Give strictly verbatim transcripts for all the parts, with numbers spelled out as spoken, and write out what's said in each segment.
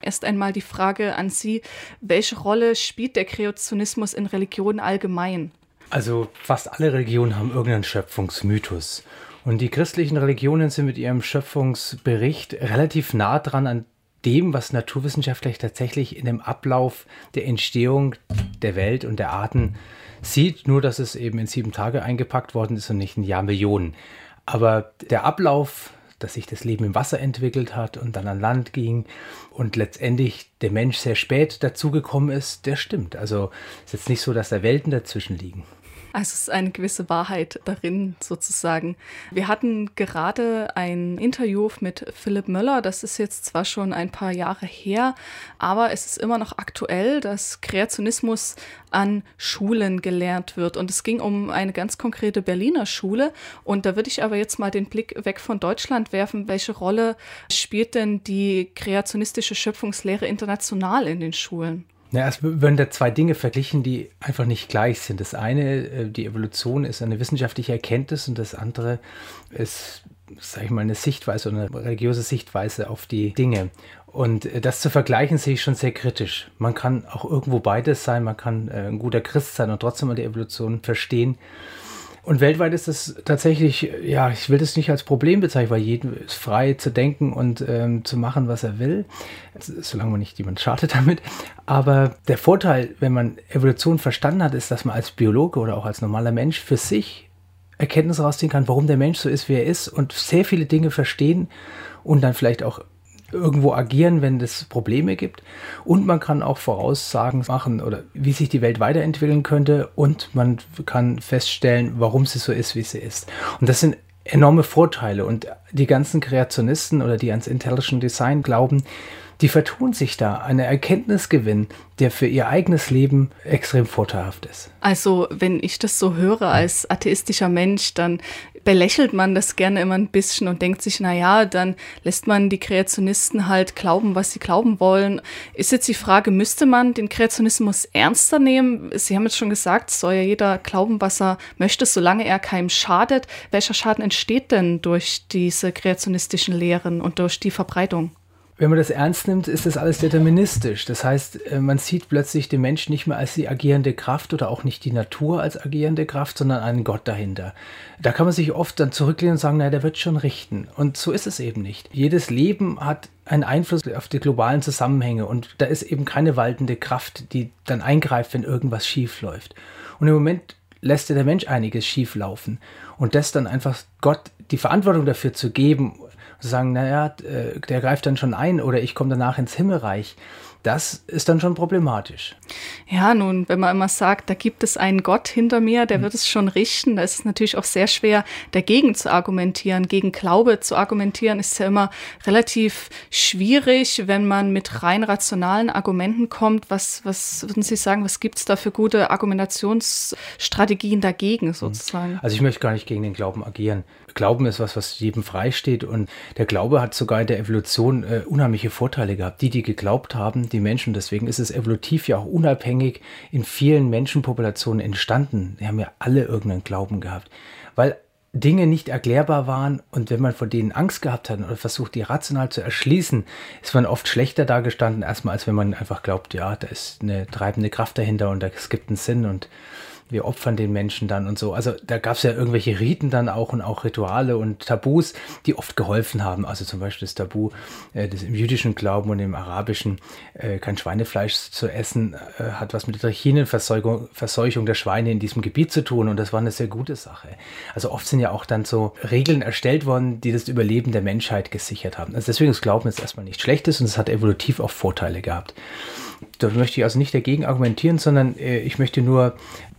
erst einmal die Frage an Sie, welche Rolle spielt der Kreationismus in Religionen allgemein? Also fast alle Religionen haben irgendeinen Schöpfungsmythos. Und die christlichen Religionen sind mit ihrem Schöpfungsbericht relativ nah dran an dem, was naturwissenschaftlich tatsächlich in dem Ablauf der Entstehung der Welt und der Arten sieht, nur dass es eben in sieben Tage eingepackt worden ist und nicht in Jahrmillionen. Aber der Ablauf, dass sich das Leben im Wasser entwickelt hat und dann an Land ging und letztendlich der Mensch sehr spät dazugekommen ist, der stimmt. Also es ist jetzt nicht so, dass da Welten dazwischen liegen. Also es ist eine gewisse Wahrheit darin sozusagen. Wir hatten gerade ein Interview mit Philipp Möller, das ist jetzt zwar schon ein paar Jahre her, aber es ist immer noch aktuell, dass Kreationismus an Schulen gelernt wird. Und es ging um eine ganz konkrete Berliner Schule. Und da würde ich aber jetzt mal den Blick weg von Deutschland werfen. Welche Rolle spielt denn die kreationistische Schöpfungslehre international in den Schulen? Ja, es werden da zwei Dinge verglichen, die einfach nicht gleich sind. Das eine, die Evolution, ist eine wissenschaftliche Erkenntnis und das andere ist, sage ich mal, eine Sichtweise oder eine religiöse Sichtweise auf die Dinge. Und das zu vergleichen, sehe ich schon sehr kritisch. Man kann auch irgendwo beides sein, man kann ein guter Christ sein und trotzdem mal die Evolution verstehen. Und weltweit ist es tatsächlich, ja, ich will das nicht als Problem bezeichnen, weil jeder ist frei zu denken und ähm, zu machen, was er will, solange man nicht jemand schadet damit. Aber der Vorteil, wenn man Evolution verstanden hat, ist, dass man als Biologe oder auch als normaler Mensch für sich Erkenntnisse rausziehen kann, warum der Mensch so ist, wie er ist und sehr viele Dinge verstehen und dann vielleicht auch irgendwo agieren, wenn es Probleme gibt. Und man kann auch Voraussagen machen oder wie sich die Welt weiterentwickeln könnte und man kann feststellen, warum sie so ist, wie sie ist. Und das sind enorme Vorteile und die ganzen Kreationisten oder die ans Intelligent Design glauben, die vertun sich da einen Erkenntnisgewinn, der für ihr eigenes Leben extrem vorteilhaft ist. Also wenn ich das so höre als atheistischer Mensch, dann belächelt man das gerne immer ein bisschen und denkt sich, na ja, dann lässt man die Kreationisten halt glauben, was sie glauben wollen. Ist jetzt die Frage, müsste man den Kreationismus ernster nehmen? Sie haben jetzt schon gesagt, es soll ja jeder glauben, was er möchte, solange er keinem schadet. Welcher Schaden entsteht denn durch diese kreationistischen Lehren und durch die Verbreitung? Wenn man das ernst nimmt, ist das alles deterministisch. Das heißt, man sieht plötzlich den Menschen nicht mehr als die agierende Kraft oder auch nicht die Natur als agierende Kraft, sondern einen Gott dahinter. Da kann man sich oft dann zurücklehnen und sagen, naja, der wird schon richten. Und so ist es eben nicht. Jedes Leben hat einen Einfluss auf die globalen Zusammenhänge und da ist eben keine waltende Kraft, die dann eingreift, wenn irgendwas schief läuft. Und im Moment lässt ja der Mensch einiges schief laufen. Und das dann einfach Gott die Verantwortung dafür zu geben, zu sagen, naja, der greift dann schon ein oder ich komme danach ins Himmelreich, das ist dann schon problematisch. Ja, nun, wenn man immer sagt, da gibt es einen Gott hinter mir, der wird es schon richten, da ist es natürlich auch sehr schwer, dagegen zu argumentieren. Gegen Glaube zu argumentieren ist ja immer relativ schwierig, wenn man mit rein rationalen Argumenten kommt. Was, was würden Sie sagen, was gibt es da für gute Argumentationsstrategien dagegen sozusagen? Also ich möchte gar nicht gegen den Glauben agieren. Glauben ist was, was jedem freisteht und der Glaube hat sogar in der Evolution äh, unheimliche Vorteile gehabt. Die, die geglaubt haben, die Menschen, deswegen ist es evolutiv ja auch unabhängig in vielen Menschenpopulationen entstanden. Die haben ja alle irgendeinen Glauben gehabt, weil Dinge nicht erklärbar waren und wenn man von denen Angst gehabt hat oder versucht, die rational zu erschließen, ist man oft schlechter dagestanden, erstmal als wenn man einfach glaubt, ja, da ist eine treibende Kraft dahinter und es gibt einen Sinn und wir opfern den Menschen dann und so. Also da gab es ja irgendwelche Riten dann auch und auch Rituale und Tabus, die oft geholfen haben. Also zum Beispiel das Tabu, äh, das im jüdischen Glauben und im arabischen, äh, kein Schweinefleisch zu essen, äh, hat was mit der Trichinenverseuchung Verseuchung der Schweine in diesem Gebiet zu tun und das war eine sehr gute Sache. Also oft sind ja auch dann so Regeln erstellt worden, die das Überleben der Menschheit gesichert haben. Also deswegen ist Glauben jetzt erstmal nicht Schlechtes und es hat evolutiv auch Vorteile gehabt. Da möchte ich also nicht dagegen argumentieren, sondern äh, ich möchte nur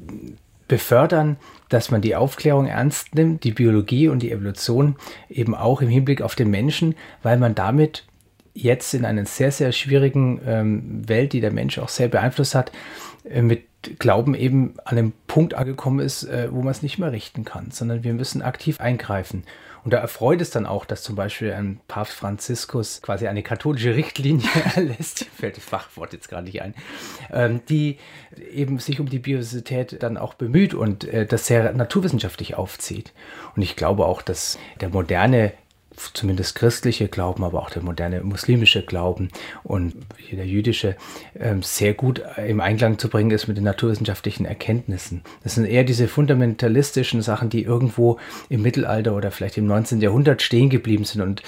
befördern, dass man die Aufklärung ernst nimmt, die Biologie und die Evolution eben auch im Hinblick auf den Menschen, weil man damit jetzt in einer sehr, sehr schwierigen ähm, Welt, die der Mensch auch sehr beeinflusst hat, äh, mit Glauben eben an einem Punkt angekommen ist, äh, wo man es nicht mehr richten kann, sondern wir müssen aktiv eingreifen. Und da erfreut es dann auch, dass zum Beispiel ein Papst Franziskus quasi eine katholische Richtlinie erlässt, fällt das Fachwort jetzt gerade nicht ein, ähm, die eben sich um die Biodiversität dann auch bemüht und äh, das sehr naturwissenschaftlich aufzieht. Und ich glaube auch, dass der moderne zumindest christliche Glauben, aber auch der moderne muslimische Glauben und der jüdische ähm, sehr gut im Einklang zu bringen ist mit den naturwissenschaftlichen Erkenntnissen. Das sind eher diese fundamentalistischen Sachen, die irgendwo im Mittelalter oder vielleicht im neunzehnten Jahrhundert stehen geblieben sind. Und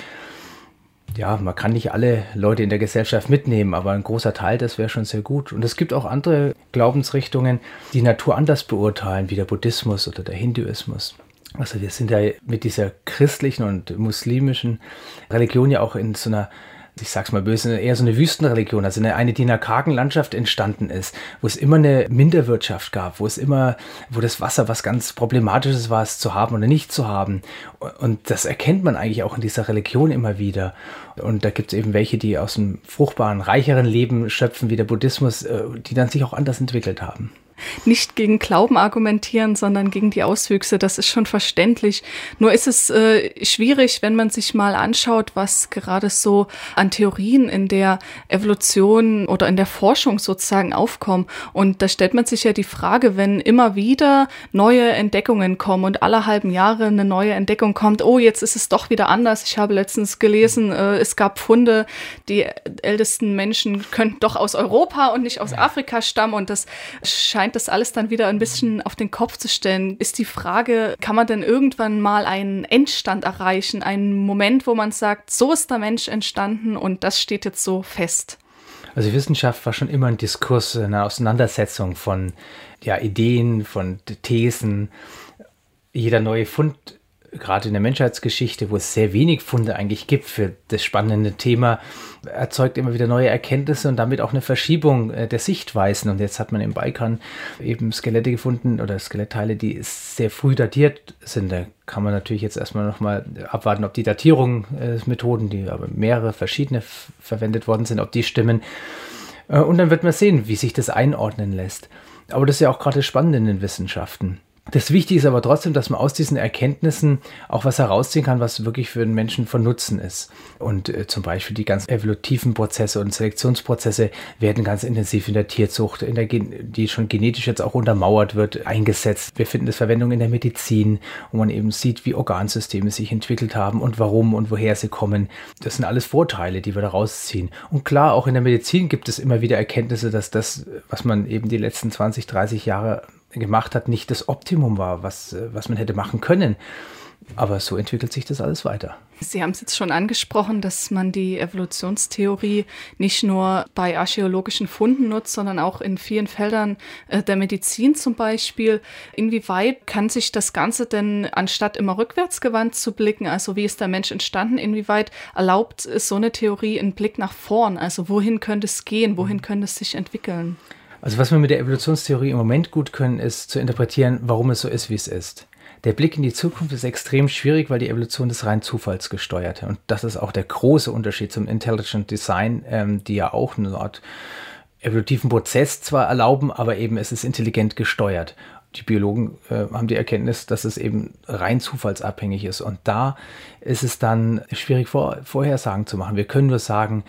ja, man kann nicht alle Leute in der Gesellschaft mitnehmen, aber ein großer Teil, das wäre schon sehr gut. Und es gibt auch andere Glaubensrichtungen, die Natur anders beurteilen, wie der Buddhismus oder der Hinduismus. Also wir sind ja mit dieser christlichen und muslimischen Religion ja auch in so einer, ich sag's mal böse, eher so eine Wüstenreligion, also eine, eine die in einer kargen Landschaft entstanden ist, wo es immer eine Minderwirtschaft gab, wo es immer, wo das Wasser was ganz Problematisches war, es zu haben oder nicht zu haben. Und das erkennt man eigentlich auch in dieser Religion immer wieder. Und da gibt es eben welche, die aus einem fruchtbaren, reicheren Leben schöpfen, wie der Buddhismus, die dann sich auch anders entwickelt haben. Nicht gegen Glauben argumentieren, sondern gegen die Auswüchse, das ist schon verständlich. Nur ist es äh, schwierig, wenn man sich mal anschaut, was gerade so an Theorien in der Evolution oder in der Forschung sozusagen aufkommen. Und da stellt man sich ja die Frage, wenn immer wieder neue Entdeckungen kommen und alle halben Jahre eine neue Entdeckung kommt, oh, jetzt ist es doch wieder anders. Ich habe letztens gelesen, äh, es gab Funde, die ältesten Menschen könnten doch aus Europa und nicht aus Afrika stammen, und das scheint das alles dann wieder ein bisschen auf den Kopf zu stellen, ist die Frage, kann man denn irgendwann mal einen Endstand erreichen, einen Moment, wo man sagt, so ist der Mensch entstanden und das steht jetzt so fest? Also die Wissenschaft war schon immer ein Diskurs, eine Auseinandersetzung von ja, Ideen, von Thesen. Jeder neue Fund, gerade in der Menschheitsgeschichte, wo es sehr wenig Funde eigentlich gibt für das spannende Thema, erzeugt immer wieder neue Erkenntnisse und damit auch eine Verschiebung äh, der Sichtweisen. Und jetzt hat man im Balkan eben Skelette gefunden oder Skelettteile, die sehr früh datiert sind. Da kann man natürlich jetzt erstmal nochmal abwarten, ob die Datierungsmethoden, äh, die aber mehrere verschiedene f- verwendet worden sind, ob die stimmen. Äh, und dann wird man sehen, wie sich das einordnen lässt. Aber das ist ja auch gerade spannend in den Wissenschaften. Das Wichtige ist aber trotzdem, dass man aus diesen Erkenntnissen auch was herausziehen kann, was wirklich für den Menschen von Nutzen ist. Und äh, zum Beispiel die ganz evolutiven Prozesse und Selektionsprozesse werden ganz intensiv in der Tierzucht, in der Gen- die schon genetisch jetzt auch untermauert wird, eingesetzt. Wir finden das Verwendung in der Medizin, wo man eben sieht, wie Organsysteme sich entwickelt haben und warum und woher sie kommen. Das sind alles Vorteile, die wir da rausziehen. Und klar, auch in der Medizin gibt es immer wieder Erkenntnisse, dass das, was man eben die letzten zwanzig, dreißig Jahre gemacht hat, nicht das Optimum war, was, was man hätte machen können. Aber so entwickelt sich das alles weiter. Sie haben es jetzt schon angesprochen, dass man die Evolutionstheorie nicht nur bei archäologischen Funden nutzt, sondern auch in vielen Feldern äh, der Medizin zum Beispiel. Inwieweit kann sich das Ganze denn, anstatt immer rückwärtsgewandt zu blicken, also wie ist der Mensch entstanden, inwieweit erlaubt es so eine Theorie einen Blick nach vorn? Also wohin könnte es gehen, wohin könnte es sich entwickeln? Also was wir mit der Evolutionstheorie im Moment gut können, ist zu interpretieren, warum es so ist, wie es ist. Der Blick in die Zukunft ist extrem schwierig, weil die Evolution ist rein zufallsgesteuert. Und das ist auch der große Unterschied zum Intelligent Design, ähm, die ja auch eine Art evolutiven Prozess zwar erlauben, aber eben es ist intelligent gesteuert. Die Biologen äh, haben die Erkenntnis, dass es eben rein zufallsabhängig ist. Und da ist es dann schwierig, vor, Vorhersagen zu machen. Wir können nur sagen,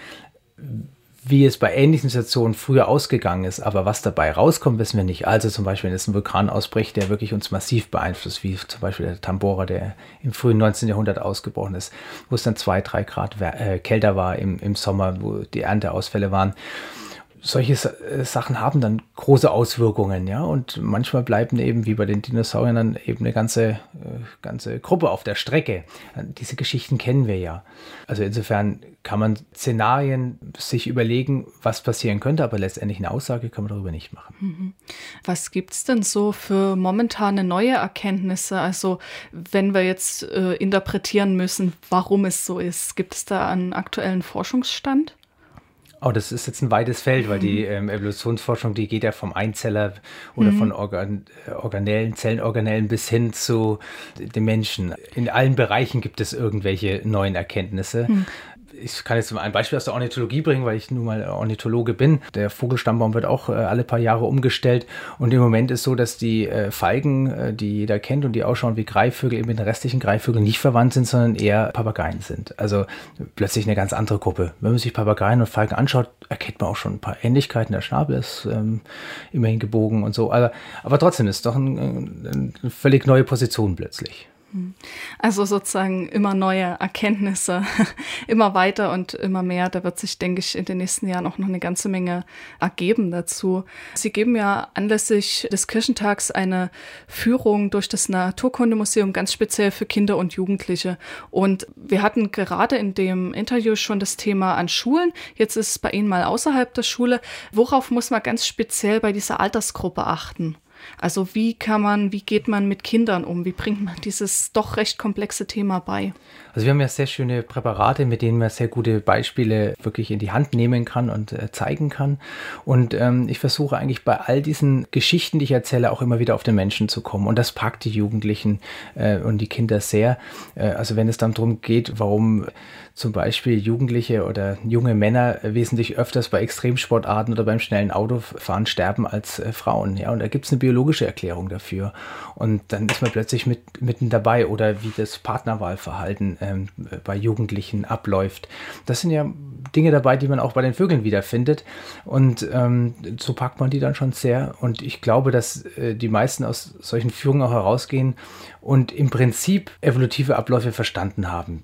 wie es bei ähnlichen Situationen früher ausgegangen ist, aber was dabei rauskommt, wissen wir nicht. Also zum Beispiel, wenn es ein Vulkan ausbricht, der wirklich uns massiv beeinflusst, wie zum Beispiel der Tambora, der im frühen neunzehnten Jahrhundert ausgebrochen ist, wo es dann zwei, drei Grad äh, kälter war im, im Sommer, wo die Ernteausfälle waren. Solche Sachen haben dann große Auswirkungen, ja, und manchmal bleiben eben, wie bei den Dinosauriern, dann eben eine ganze, ganze Gruppe auf der Strecke. Diese Geschichten kennen wir ja. Also insofern kann man Szenarien sich überlegen, was passieren könnte, aber letztendlich eine Aussage kann man darüber nicht machen. Was gibt es denn so für momentane neue Erkenntnisse? Also wenn wir jetzt äh, interpretieren müssen, warum es so ist, gibt es da einen aktuellen Forschungsstand? Oh, das ist jetzt ein weites Feld, weil die ähm, Evolutionsforschung, die geht ja vom Einzeller oder mhm. von Organ, Organellen, Zellenorganellen bis hin zu den Menschen. In allen Bereichen gibt es irgendwelche neuen Erkenntnisse. Mhm. Ich kann jetzt mal ein Beispiel aus der Ornithologie bringen, weil ich nun mal Ornithologe bin. Der Vogelstammbaum wird auch äh, alle paar Jahre umgestellt. Und im Moment ist so, dass die äh, Falken, äh, die jeder kennt und die ausschauen wie Greifvögel, eben mit den restlichen Greifvögeln nicht verwandt sind, sondern eher Papageien sind. Also plötzlich eine ganz andere Gruppe. Wenn man sich Papageien und Falken anschaut, erkennt man auch schon ein paar Ähnlichkeiten. Der Schnabel ist ähm, immerhin gebogen und so. Aber, aber trotzdem ist es doch ein, eine völlig neue Position plötzlich. Also sozusagen immer neue Erkenntnisse, immer weiter und immer mehr. Da wird sich, denke ich, in den nächsten Jahren auch noch eine ganze Menge ergeben dazu. Sie geben ja anlässlich des Kirchentags eine Führung durch das Naturkundemuseum, ganz speziell für Kinder und Jugendliche. Und wir hatten gerade in dem Interview schon das Thema an Schulen. Jetzt ist es bei Ihnen mal außerhalb der Schule. Worauf muss man ganz speziell bei dieser Altersgruppe achten? Also wie kann man, wie geht man mit Kindern um? Wie bringt man dieses doch recht komplexe Thema bei? Also wir haben ja sehr schöne Präparate, mit denen man sehr gute Beispiele wirklich in die Hand nehmen kann und äh, zeigen kann. Und ähm, ich versuche eigentlich bei all diesen Geschichten, die ich erzähle, auch immer wieder auf den Menschen zu kommen. Und das packt die Jugendlichen äh, und die Kinder sehr. Äh, also wenn es dann darum geht, warum zum Beispiel Jugendliche oder junge Männer wesentlich öfters bei Extremsportarten oder beim schnellen Autofahren sterben als äh, Frauen. Ja, und da gibt es eine biologische Erklärung dafür. Und dann ist man plötzlich mit, mitten dabei. Oder wie das Partnerwahlverhalten ähm, bei Jugendlichen abläuft. Das sind ja Dinge dabei, die man auch bei den Vögeln wiederfindet. Und ähm, so packt man die dann schon sehr. Und ich glaube, dass äh, die meisten aus solchen Führungen auch herausgehen und im Prinzip evolutive Abläufe verstanden haben.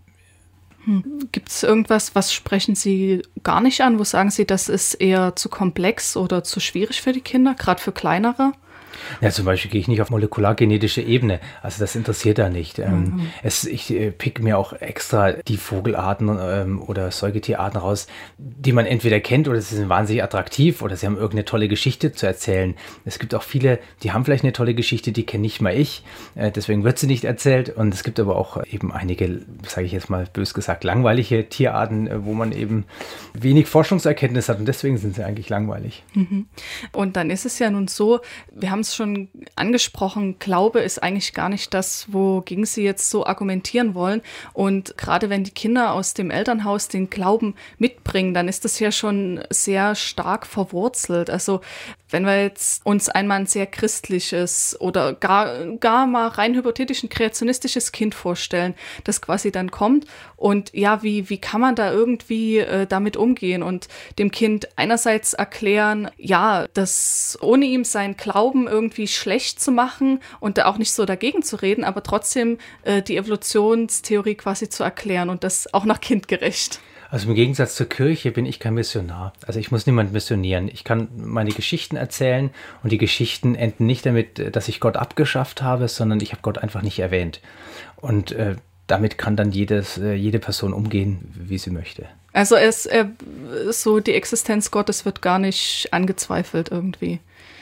Gibt es irgendwas, was sprechen Sie gar nicht an? Wo sagen Sie, das ist eher zu komplex oder zu schwierig für die Kinder, gerade für kleinere? Ja, zum Beispiel gehe ich nicht auf molekulargenetische Ebene. Also das interessiert da nicht. Ähm, mhm. es, ich äh, pick mir auch extra die Vogelarten ähm, oder Säugetierarten raus, die man entweder kennt oder sie sind wahnsinnig attraktiv oder sie haben irgendeine tolle Geschichte zu erzählen. Es gibt auch viele, die haben vielleicht eine tolle Geschichte, die kenne nicht mal ich. Äh, deswegen wird sie nicht erzählt. Und es gibt aber auch eben einige, sage ich jetzt mal bös gesagt, langweilige Tierarten, äh, wo man eben wenig Forschungserkenntnis hat und deswegen sind sie eigentlich langweilig. Mhm. Und dann ist es ja nun so, wir haben es schon angesprochen, Glaube ist eigentlich gar nicht das, wogegen Sie jetzt so argumentieren wollen. Und gerade wenn die Kinder aus dem Elternhaus den Glauben mitbringen, dann ist das ja schon sehr stark verwurzelt. Also wenn wir jetzt uns einmal ein sehr christliches oder gar, gar mal rein hypothetisch ein kreationistisches Kind vorstellen, das quasi dann kommt und ja, wie, wie kann man da irgendwie äh, damit umgehen und dem Kind einerseits erklären, ja, dass ohne ihm seinen Glauben irgendwie schlecht zu machen und da auch nicht so dagegen zu reden, aber trotzdem äh, die Evolutionstheorie quasi zu erklären und das auch noch kindgerecht. Also im Gegensatz zur Kirche bin ich kein Missionar. Also ich muss niemand missionieren. Ich kann meine Geschichten erzählen und die Geschichten enden nicht damit, dass ich Gott abgeschafft habe, sondern ich habe Gott einfach nicht erwähnt. Und äh, damit kann dann jedes, äh, jede Person umgehen, wie sie möchte. Also es äh, so die Existenz Gottes wird gar nicht angezweifelt irgendwie.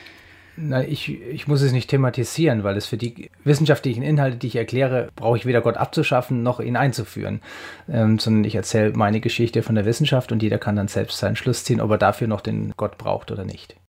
Na, ich, ich muss es nicht thematisieren, weil es für die wissenschaftlichen Inhalte, die ich erkläre, brauche ich weder Gott abzuschaffen, noch ihn einzuführen. Ähm, sondern ich erzähle meine Geschichte von der Wissenschaft und jeder kann dann selbst seinen Schluss ziehen, ob er dafür noch den Gott braucht oder nicht.